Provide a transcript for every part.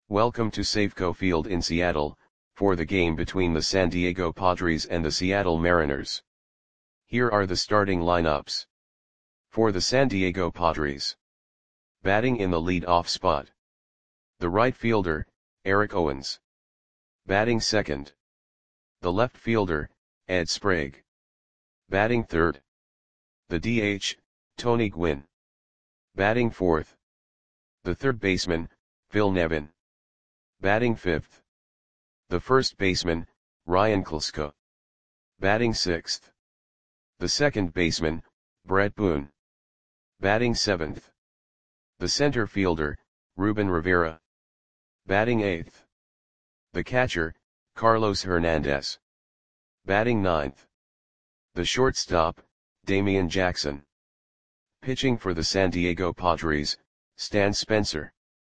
Welcome to Safeco Field in Seattle, for the game between the San Diego Padres and the Seattle Mariners. Here are the starting lineups. For the San Diego Padres. Batting in the lead-off spot. The right fielder, Eric Owens. Batting second. The left fielder, Ed Sprague. Batting third. The DH, Tony Gwynn. Batting fourth. The third baseman, Phil Nevin. Batting fifth. The first baseman, Ryan Klesko. Batting sixth. The second baseman, Bret Boone. Batting seventh. The center fielder, Ruben Rivera. Batting eighth. The catcher, Carlos Hernandez. Batting ninth. The shortstop, Damian Jackson. Pitching for the San Diego Padres, Stan Spencer.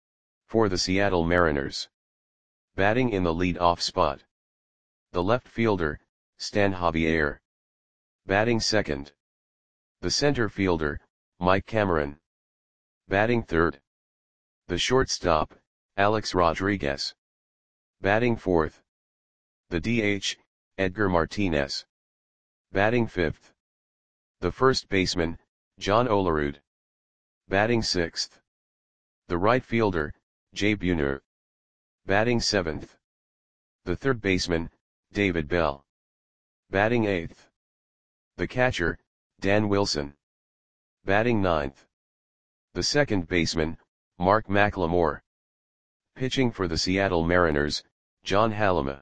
For the Seattle Mariners. Batting in the lead-off spot. The left fielder, Stan Javier. Batting second. The center fielder, Mike Cameron. Batting third. The shortstop, Alex Rodriguez. Batting fourth. The DH, Edgar Martinez. Batting fifth. The first baseman, John Olerud. Batting sixth. The right fielder, Jay Buhner. Batting seventh. The third baseman, David Bell. Batting eighth. The catcher, Dan Wilson. Batting ninth. The second baseman, Mark McLemore. Pitching for the Seattle Mariners, John Halama.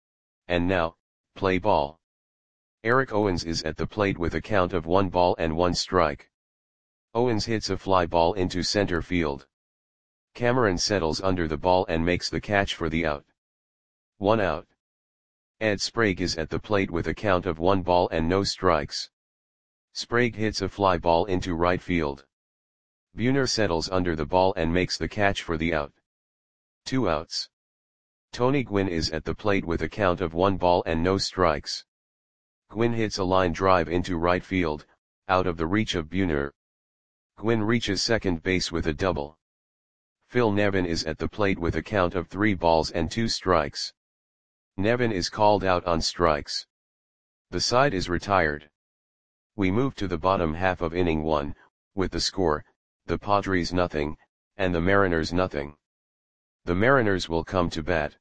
And now, play ball. Eric Owens is at the plate with a count of 1-1 strike. Owens hits a fly ball into center field. Cameron settles under the ball and makes the catch for the out. 1 out. Ed Sprague is at the plate with a count of 1-0 strikes. Sprague hits a fly ball into right field. Buhner settles under the ball and makes the catch for the out. 2 outs. Tony Gwynn is at the plate with a count of 1-0 strikes. Gwynn hits a line drive into right field, out of the reach of Buhner. Gwynn reaches second base with a double. Phil Nevin is at the plate with a count of 3-2 strikes. Nevin is called out on strikes. The side is retired. We move to the bottom half of inning 1, with the score, the Padres nothing, and the Mariners nothing. The Mariners will come to bat.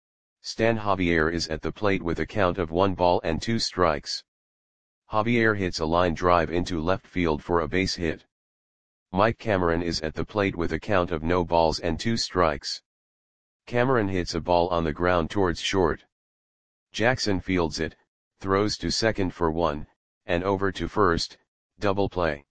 Stan Javier is at the plate with a count of 1-2 strikes. Javier hits a line drive into left field for a base hit. Mike Cameron is at the plate with a count of 0-2 strikes. Cameron hits a ball on the ground towards short. Jackson fields it, throws to second for 1, and over to first, double play.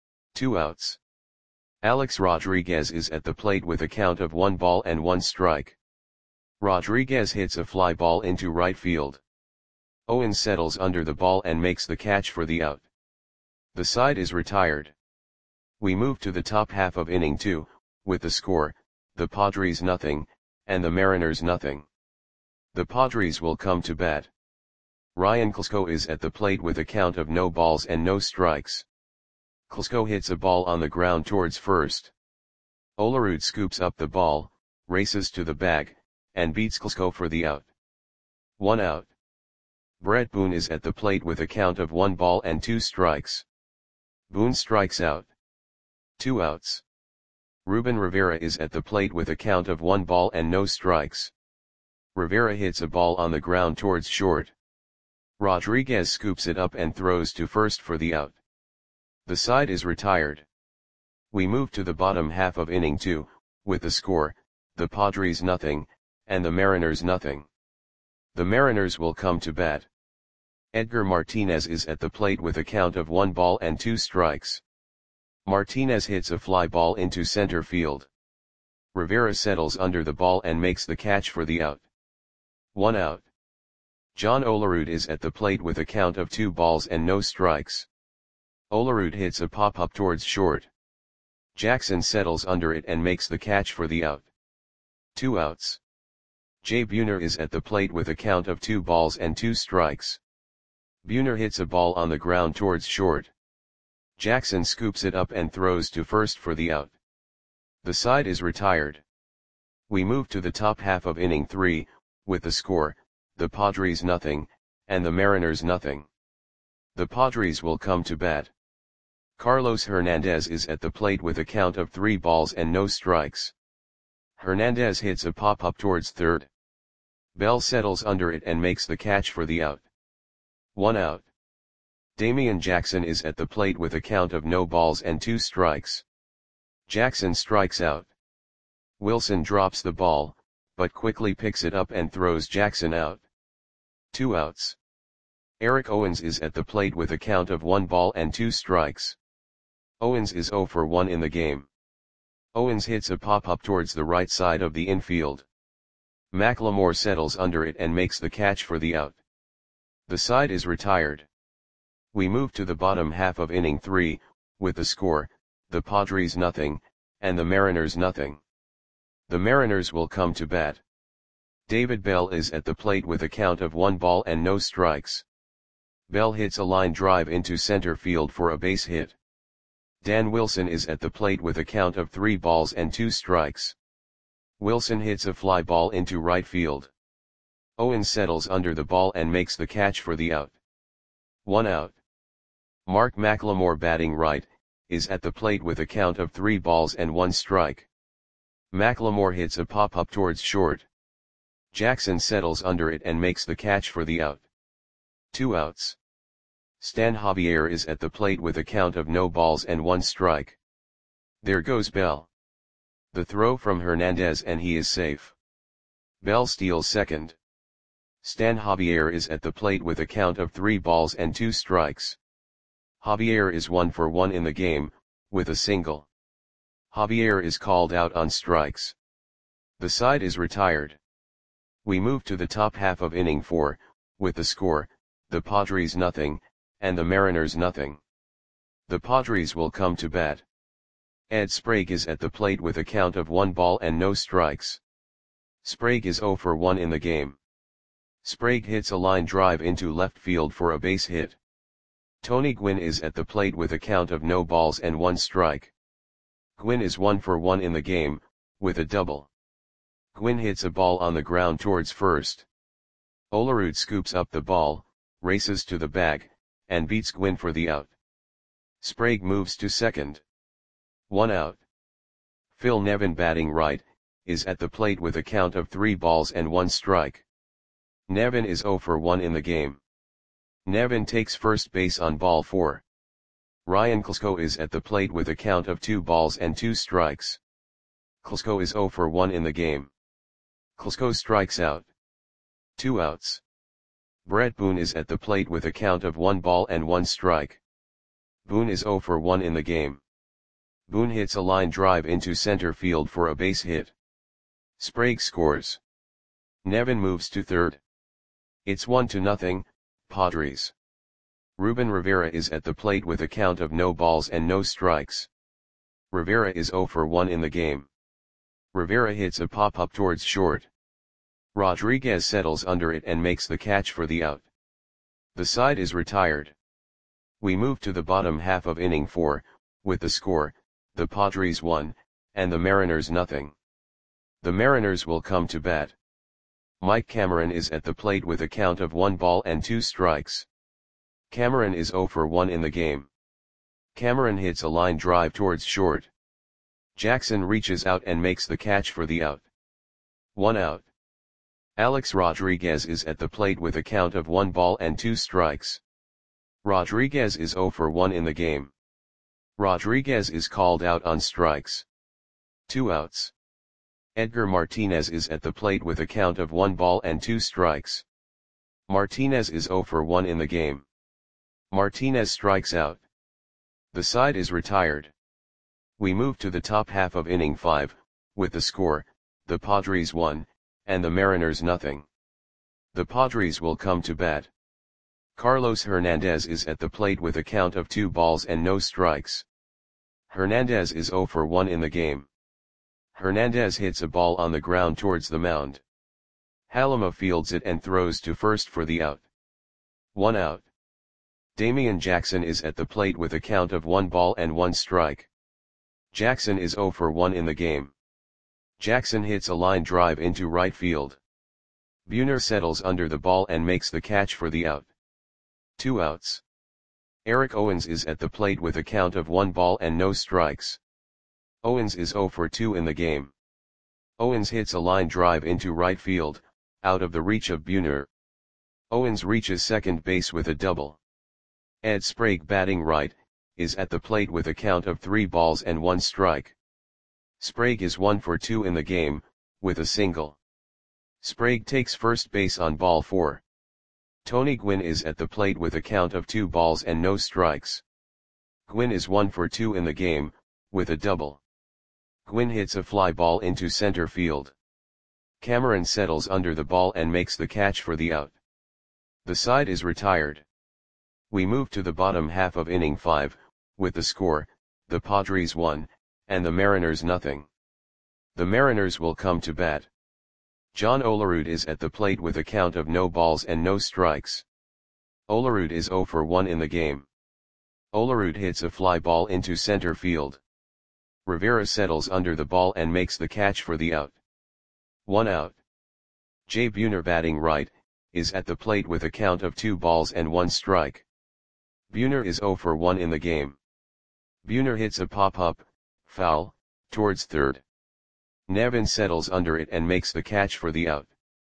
2 outs. Alex Rodriguez is at the plate with a count of 1-1 strike. Rodriguez hits a fly ball into right field. Owens settles under the ball and makes the catch for the out. The side is retired. We move to the top half of inning 2, with the score, the Padres nothing, and the Mariners nothing. The Padres will come to bat. Ryan Klesko is at the plate with a count of 0 strikes. Klesko hits a ball on the ground towards first. Olerud scoops up the ball, races to the bag, and beats Klesko for the out. 1 out. Bret Boone is at the plate with a count of 1-2 strikes. Boone strikes out. 2 outs. Ruben Rivera is at the plate with a count of 1-0 strikes. Rivera hits a ball on the ground towards short. Rodriguez scoops it up and throws to first for the out. The side is retired. We move to the bottom half of inning 2, with the score, the Padres nothing, and the Mariners nothing. The Mariners will come to bat. Edgar Martinez is at the plate with a count of 1-2 strikes. Martinez hits a fly ball into center field. Rivera settles under the ball and makes the catch for the out. 1 out. John Olerud is at the plate with a count of 2-0 strikes. Olerud hits a pop-up towards short. Jackson settles under it and makes the catch for the out. 2 outs. Jay Buhner is at the plate with a count of 2-2 strikes. Buhner hits a ball on the ground towards short. Jackson scoops it up and throws to first for the out. The side is retired. We move to the top half of inning 3, with the score, the Padres nothing, and the Mariners nothing. The Padres will come to bat. Carlos Hernandez is at the plate with a count of 3 balls and no strikes. Hernandez hits a pop-up towards third. Bell settles under it and makes the catch for the out. 1 out. Damian Jackson is at the plate with a count of no balls and 2 strikes. Jackson strikes out. Wilson drops the ball, but quickly picks it up and throws Jackson out. 2 outs. Eric Owens is at the plate with a count of 1 ball and 2 strikes. Owens is 0 for 1 in the game. Owens hits a pop-up towards the right side of the infield. McLemore settles under it and makes the catch for the out. The side is retired. We move to the bottom half of inning 3, with the score, the Padres nothing, and the Mariners nothing. The Mariners will come to bat. David Bell is at the plate with a count of 1 ball and no strikes. Bell hits a line drive into center field for a base hit. Dan Wilson is at the plate with a count of 3 balls and 2 strikes. Wilson hits a fly ball into right field. Owens settles under the ball and makes the catch for the out. 1 out. Mark McLemore, batting right, is at the plate with a count of 3 balls and 1 strike. McLemore hits a pop-up towards short. Jackson settles under it and makes the catch for the out. 2 outs. Stan Javier is at the plate with a count of no balls and 1 strike. There goes Bell. The throw from Hernandez and he is safe. Bell steals second. Stan Javier is at the plate with a count of 3 balls and 2 strikes. Javier is 1 for 1 in the game, with a single. Javier is called out on strikes. The side is retired. We move to the top half of inning 4, with the score, the Padres nothing, and the Mariners nothing. The Padres will come to bat. Ed Sprague is at the plate with a count of 1 ball and no strikes. Sprague is 0 for 1 in the game. Sprague hits a line drive into left field for a base hit. Tony Gwynn is at the plate with a count of no balls and 1 strike. Gwynn is 1 for 1 in the game, with a double. Gwynn hits a ball on the ground towards first. Olerud scoops up the ball, races to the bag, and beats Gwynn for the out. Sprague moves to second. 1 out. Phil Nevin, batting right, is at the plate with a count of 3 balls and 1 strike. Nevin is 0 for 1 in the game. Nevin takes first base on ball 4. Ryan Klesko is at the plate with a count of 2 balls and 2 strikes. Klesko is 0 for 1 in the game. Klesko strikes out. 2 outs. Brett Boone is at the plate with a count of 1 ball and 1 strike. Boone is 0 for 1 in the game. Boone hits a line drive into center field for a base hit. Sprague scores. Nevin moves to third. It's 1-0, Padres. Ruben Rivera is at the plate with a count of no balls and no strikes. Rivera is 0 for 1 in the game. Rivera hits a pop-up towards short. Rodriguez settles under it and makes the catch for the out. The side is retired. We move to the bottom half of inning 4, with the score, the Padres 1, and the Mariners nothing. The Mariners will come to bat. Mike Cameron is at the plate with a count of 1 ball and 2 strikes. Cameron is 0 for 1 in the game. Cameron hits a line drive towards short. Jackson reaches out and makes the catch for the out. 1 out. Alex Rodriguez is at the plate with a count of 1 ball and 2 strikes. Rodriguez is 0 for 1 in the game. Rodriguez is called out on strikes. 2 outs. Edgar Martinez is at the plate with a count of 1 ball and 2 strikes. Martinez is 0 for 1 in the game. Martinez strikes out. The side is retired. We move to the top half of inning 5, with the score, the Padres 1, and the Mariners nothing. The Padres will come to bat. Carlos Hernandez is at the plate with a count of 2 balls and no strikes. Hernandez is 0 for 1 in the game. Hernandez hits a ball on the ground towards the mound. Halima fields it and throws to first for the out. 1 out. Damian Jackson is at the plate with a count of 1 ball and 1 strike. Jackson is 0 for 1 in the game. Jackson hits a line drive into right field. Buhner settles under the ball and makes the catch for the out. 2 outs. Eric Owens is at the plate with a count of 1 ball and no strikes. Owens is 0 for 2 in the game. Owens hits a line drive into right field, out of the reach of Buhner. Owens reaches second base with a double. Ed Sprague, batting right, is at the plate with a count of 3 balls and 1 strike. Sprague is 1 for 2 in the game, with a single. Sprague takes first base on ball 4. Tony Gwynn is at the plate with a count of 2 balls and no strikes. Gwynn is 1 for 2 in the game, with a double. Gwynn hits a fly ball into center field. Cameron settles under the ball and makes the catch for the out. The side is retired. We move to the bottom half of inning 5, with the score, the Padres 1, and the Mariners nothing. The Mariners will come to bat. John Olerud is at the plate with a count of no balls and no strikes. Olerud is 0 for 1 in the game. Olerud hits a fly ball into center field. Rivera settles under the ball and makes the catch for the out. 1 out. Jay Buhner, batting right, is at the plate with a count of 2 balls and 1 strike. Buhner is 0 for 1 in the game. Buhner hits a pop-up, foul, towards third. Nevin settles under it and makes the catch for the out.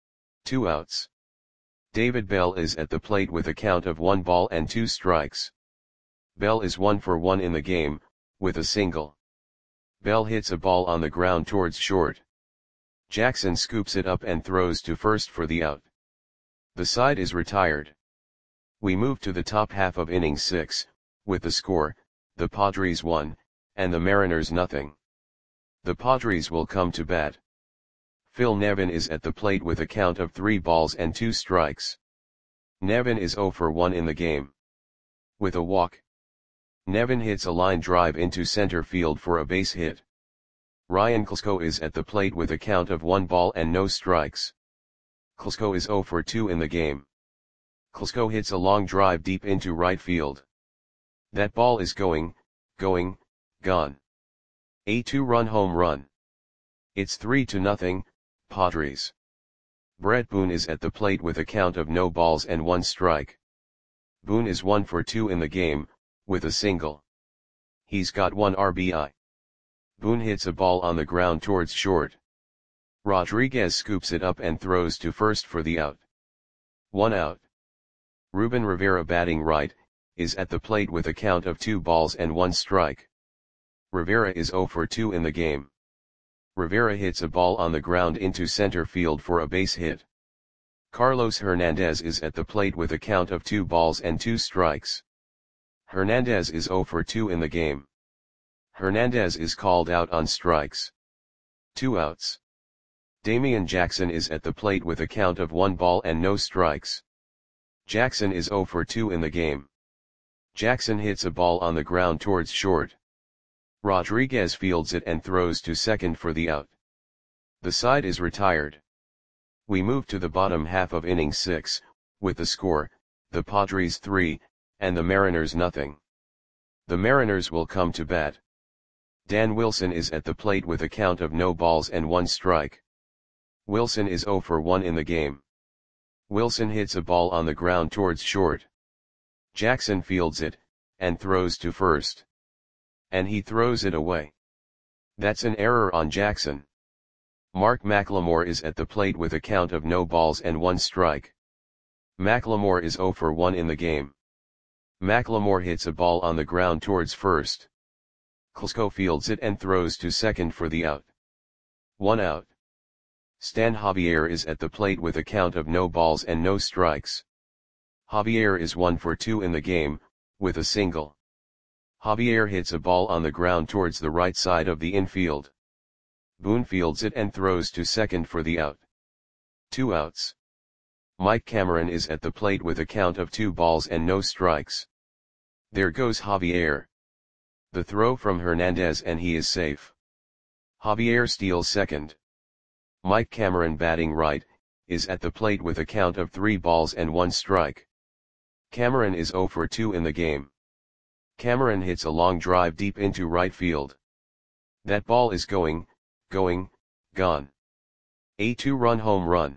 2 outs. David Bell is at the plate with a count of 1 ball and 2 strikes. Bell is 1 for 1 in the game, with a single. Bell hits a ball on the ground towards short. Jackson scoops it up and throws to first for the out. The side is retired. We move to the top half of inning 6, with the score, the Padres 1, and the Mariners nothing. The Padres will come to bat. Phil Nevin is at the plate with a count of 3 balls and 2 strikes. Nevin is 0 for 1 in the game. With a walk. Nevin hits a line drive into center field for a base hit. Ryan Klesko is at the plate with a count of 1 ball and no strikes. Klesko is 0 for 2 in the game. Klesko hits a long drive deep into right field. That ball is gone. A 2-run home run. It's 3-0, Padres. Brett Boone is at the plate with a count of no balls and 1 strike. Boone is 1 for 2 in the game, with a single. He's got 1 RBI. Boone hits a ball on the ground towards short. Rodriguez scoops it up and throws to first for the out. 1 out. Ruben Rivera, batting right, is at the plate with a count of 2 balls and 1 strike. Rivera is 0 for 2 in the game. Rivera hits a ball on the ground into center field for a base hit. Carlos Hernandez is at the plate with a count of 2 balls and 2 strikes. Hernandez is 0 for 2 in the game. Hernandez is called out on strikes. 2 outs. Damian Jackson is at the plate with a count of 1 ball and no strikes. Jackson is 0 for 2 in the game. Jackson hits a ball on the ground towards short. Rodriguez fields it and throws to second for the out. The side is retired. We move to the bottom half of inning 6, with the score, the Padres 3, and the Mariners nothing. The Mariners will come to bat. Dan Wilson is at the plate with a count of no balls and 1 strike. Wilson is 0 for 1 in the game. Wilson hits a ball on the ground towards short. Jackson fields it, and throws to first. And he throws it away. That's an error on Jackson. Mark McLemore is at the plate with a count of no balls and 1 strike. McLemore is 0 for 1 in the game. McLemore hits a ball on the ground towards first. Klesko fields it and throws to second for the out. 1 out. Stan Javier is at the plate with a count of no balls and no strikes. Javier is 1 for 2 in the game, with a single. Javier hits a ball on the ground towards the right side of the infield. Boone fields it and throws to second for the out. 2 outs. Mike Cameron is at the plate with a count of 2 balls and no strikes. There goes Javier. The throw from Hernandez and he is safe. Javier steals second. Mike Cameron, batting right, is at the plate with a count of 3 balls and 1 strike. Cameron is 0 for 2 in the game. Cameron hits a long drive deep into right field. That ball is going. gone. A 2-run home run.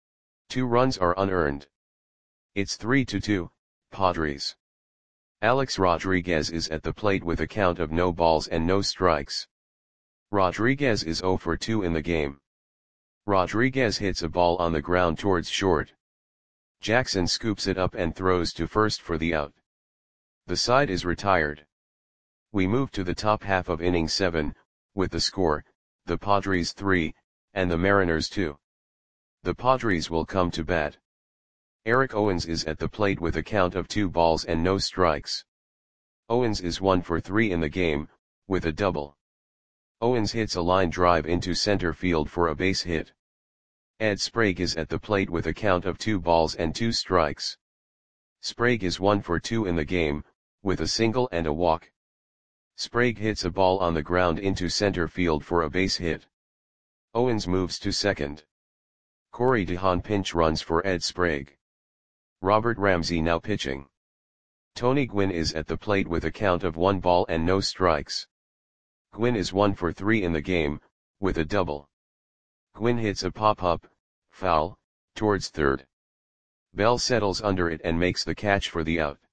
2 runs are unearned. It's 3-2, Padres. Alex Rodriguez is at the plate with a count of no balls and no strikes. Rodriguez is 0 for 2 in the game. Rodriguez hits a ball on the ground towards short. Jackson scoops it up and throws to first for the out. The side is retired. We move to the top half of inning 7, with the score, the Padres 3, and the Mariners 2. The Padres will come to bat. Eric Owens is at the plate with a count of 2 balls and no strikes. Owens is 1 for 3 in the game, with a double. Owens hits a line drive into center field for a base hit. Ed Sprague is at the plate with a count of 2 balls and 2 strikes. Sprague is 1 for 2 in the game, with a single and a walk. Sprague hits a ball on the ground into center field for a base hit. Owens moves to second. Corey DeHaan pinch runs for Ed Sprague. Robert Ramsey now pitching. Tony Gwynn is at the plate with a count of 1 ball and no strikes. Gwynn is 1 for 3 in the game, with a double. Gwynn hits a pop-up, foul, towards third. Bell settles under it and makes the catch for the out.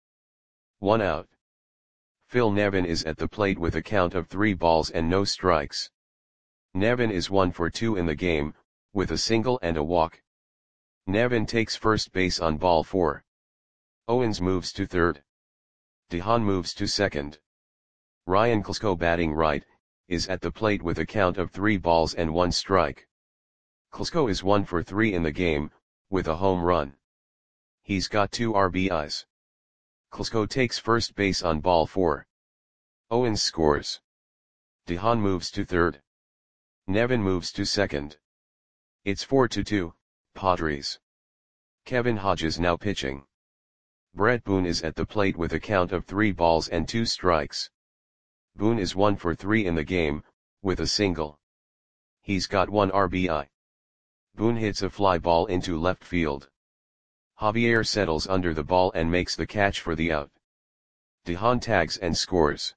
1 out. Phil Nevin is at the plate with a count of 3 balls and no strikes. Nevin is 1 for 2 in the game, with a single and a walk. Nevin takes first base on ball 4. Owens moves to third. DeHaan moves to second. Ryan Klesko batting right, is at the plate with a count of 3 balls and 1 strike. Klesko is 1 for 3 in the game, with a home run. He's got 2 RBIs. Klesko takes first base on ball 4. Owens scores. DeHaan moves to third. Nevin moves to second. It's 4-2, Padres. Kevin Hodges now pitching. Brett Boone is at the plate with a count of 3 balls and 2 strikes. Boone is 1 for 3 in the game, with a single. He's got 1 RBI. Boone hits a fly ball into left field. Javier settles under the ball and makes the catch for the out. DeHaan tags and scores.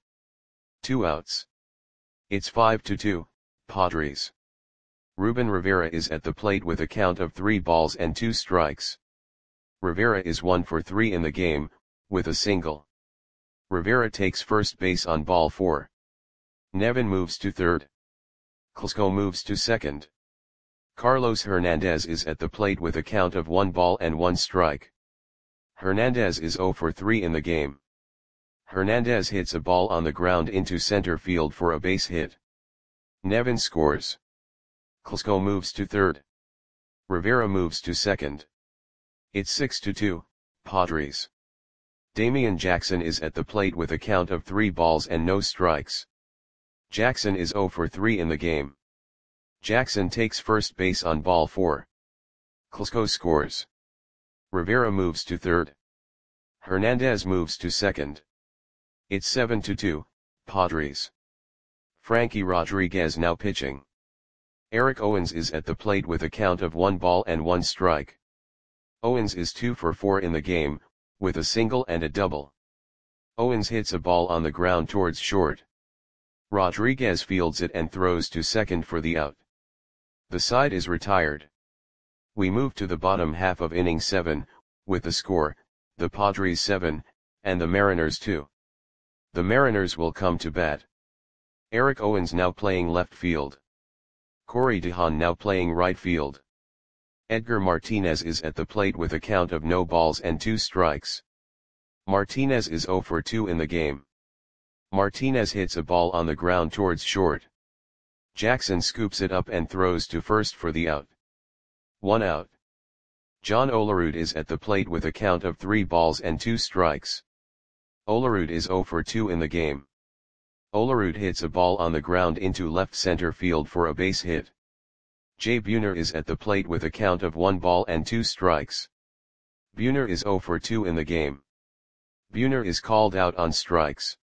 2 outs. It's 5-2, Padres. Ruben Rivera is at the plate with a count of 3 balls and 2 strikes. Rivera is 1 for 3 in the game, with a single. Rivera takes first base on ball 4. Nevin moves to third. Klesko moves to second. Carlos Hernandez is at the plate with a count of 1 ball and 1 strike. Hernandez is 0 for 3 in the game. Hernandez hits a ball on the ground into center field for a base hit. Nevin scores. Klesko moves to third. Rivera moves to second. It's 6-2, Padres. Damian Jackson is at the plate with a count of 3 balls and no strikes. Jackson is 0 for 3 in the game. Jackson takes first base on ball 4. Klesko scores. Rivera moves to third. Hernandez moves to second. It's 7-2, Padres. Frankie Rodriguez now pitching. Eric Owens is at the plate with a count of 1 ball and 1 strike. Owens is 2 for 4 in the game, with a single and a double. Owens hits a ball on the ground towards short. Rodriguez fields it and throws to second for the out. The side is retired. We move to the bottom half of inning 7, with the score, the Padres 7, and the Mariners 2. The Mariners will come to bat. Eric Owens now playing left field. Corey DeHaan now playing right field. Edgar Martinez is at the plate with a count of no balls and 2 strikes. Martinez is 0 for 2 in the game. Martinez hits a ball on the ground towards short. Jackson scoops it up and throws to first for the out. 1 out. John Olerud is at the plate with a count of 3 balls and 2 strikes. Olerud is 0 for 2 in the game. Olerud hits a ball on the ground into left center field for a base hit. Jay Buhner is at the plate with a count of 1 ball and 2 strikes. Buhner is 0 for 2 in the game. Buhner is called out on strikes.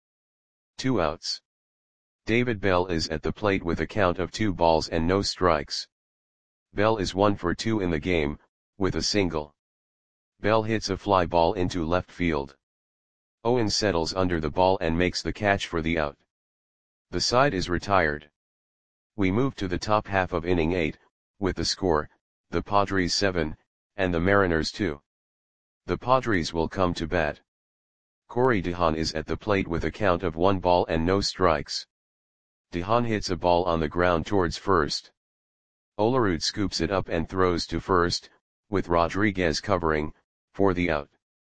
2 outs. David Bell is at the plate with a count of 2 balls and no strikes. Bell is 1 for 2 in the game, with a single. Bell hits a fly ball into left field. Owens settles under the ball and makes the catch for the out. The side is retired. We move to the top half of inning 8, with the score, the Padres 7, and the Mariners 2. The Padres will come to bat. Corey Dihon is at the plate with a count of 1 ball and no strikes. Dihon hits a ball on the ground towards first. Olerud scoops it up and throws to first, with Rodriguez covering, for the out.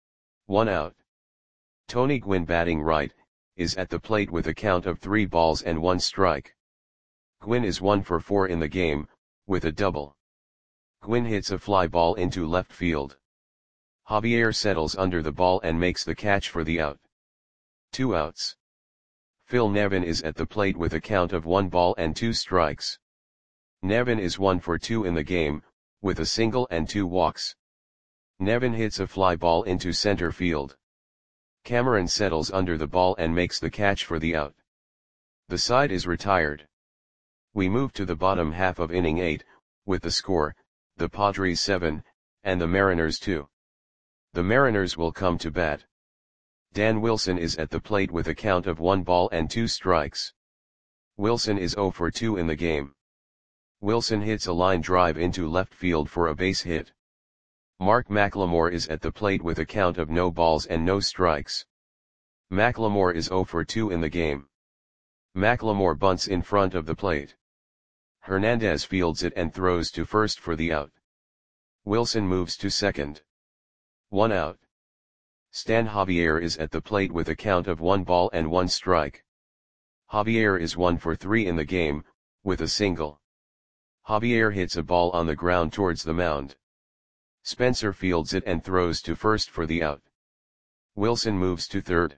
1 out. Tony Gwynn, batting right, is at the plate with a count of 3 balls and 1 strike. Gwynn is 1 for 4 in the game, with a double. Gwynn hits a fly ball into left field. Javier settles under the ball and makes the catch for the out. 2 outs. Phil Nevin is at the plate with a count of 1 ball and 2 strikes. Nevin is 1 for 2 in the game, with a single and 2 walks. Nevin hits a fly ball into center field. Cameron settles under the ball and makes the catch for the out. The side is retired. We move to the bottom half of inning 8, with the score, the Padres 7, and the Mariners 2. The Mariners will come to bat. Dan Wilson is at the plate with a count of 1 ball and 2 strikes. Wilson is 0 for 2 in the game. Wilson hits a line drive into left field for a base hit. Mark McLemore is at the plate with a count of no balls and no strikes. McLemore is 0 for 2 in the game. McLemore bunts in front of the plate. Hernandez fields it and throws to first for the out. Wilson moves to second. 1 out. Stan Javier is at the plate with a count of 1 ball and 1 strike. Javier is 1 for 3 in the game, with a single. Javier hits a ball on the ground towards the mound. Spencer fields it and throws to first for the out. Wilson moves to third.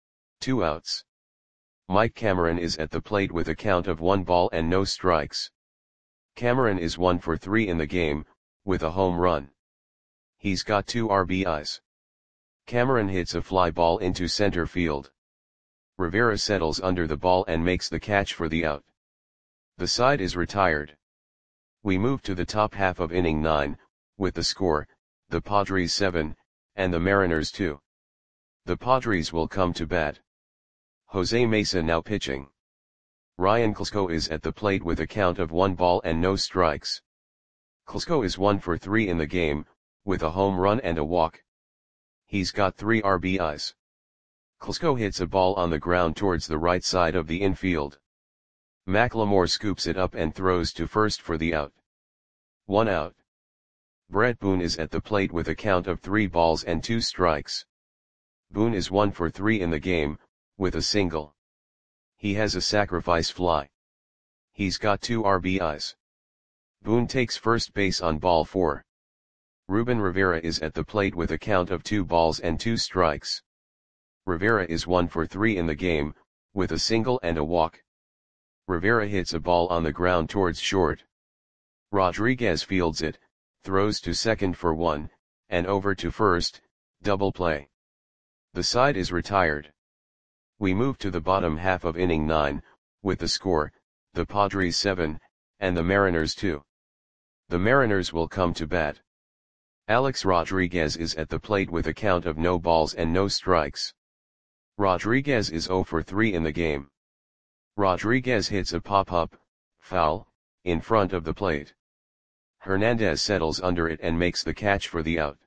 2 outs. Mike Cameron is at the plate with a count of 1 ball and no strikes. Cameron is 1 for 3 in the game, with a home run. He's got 2 RBIs. Cameron hits a fly ball into center field. Rivera settles under the ball and makes the catch for the out. The side is retired. We move to the top half of inning 9, with the score, the Padres 7, and the Mariners 2. The Padres will come to bat. Jose Mesa now pitching. Ryan Klesko is at the plate with a count of 1 ball and no strikes. Klesko is 1 for 3 in the game, with a home run and a walk. He's got 3 RBIs. Klesko hits a ball on the ground towards the right side of the infield. McLemore scoops it up and throws to first for the out. 1 out. Brett Boone is at the plate with a count of 3 balls and 2 strikes. Boone is 1 for 3 in the game, with a single. He has a sacrifice fly. He's got 2 RBIs. Boone takes first base on ball 4. Ruben Rivera is at the plate with a count of 2 balls and 2 strikes. Rivera is 1 for 3 in the game, with a single and a walk. Rivera hits a ball on the ground towards short. Rodriguez fields it, throws to second for 1, and over to first, double play. The side is retired. We move to the bottom half of inning 9, with the score, the Padres 7, and the Mariners 2. The Mariners will come to bat. Alex Rodriguez is at the plate with a count of no balls and no strikes. Rodriguez is 0 for 3 in the game. Rodriguez hits a pop-up, foul, in front of the plate. Hernandez settles under it and makes the catch for the out.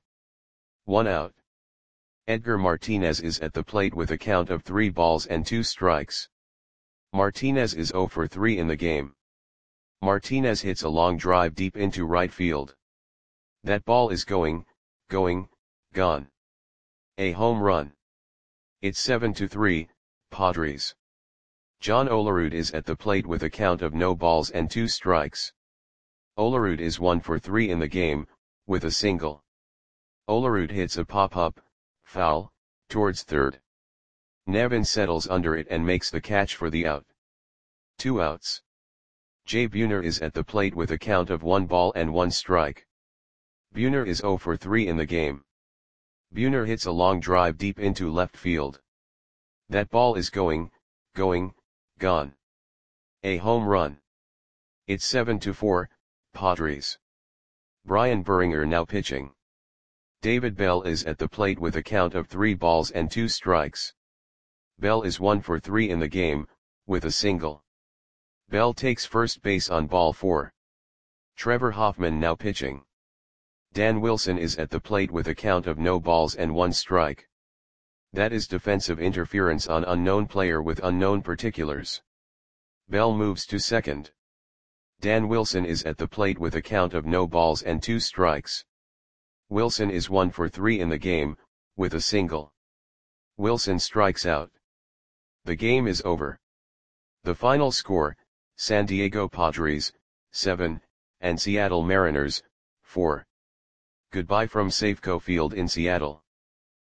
1 out. Edgar Martinez is at the plate with a count of 3 balls and 2 strikes. Martinez is 0 for 3 in the game. Martinez hits a long drive deep into right field. That ball is gone. A home run. It's 7-3, Padres. John Olerud is at the plate with a count of no balls and 2 strikes. Olerud is 1 for 3 in the game, with a single. Olerud hits a pop-up, foul, towards third. Nevin settles under it and makes the catch for the out. 2 outs. Jay Buhner is at the plate with a count of 1 ball and 1 strike. Buhner is 0 for 3 in the game. Buhner hits a long drive deep into left field. That ball is gone. A home run. It's 7-4, Padres. Brian Buringer now pitching. David Bell is at the plate with a count of 3 balls and 2 strikes. Bell is 1 for 3 in the game, with a single. Bell takes first base on ball 4. Trevor Hoffman now pitching. Dan Wilson is at the plate with a count of no balls and 1 strike. That is defensive interference on unknown player with unknown particulars. Bell moves to second. Dan Wilson is at the plate with a count of no balls and 2 strikes. Wilson is 1 for 3 in the game, with a single. Wilson strikes out. The game is over. The final score, San Diego Padres, 7, and Seattle Mariners, 4. Goodbye from Safeco Field in Seattle.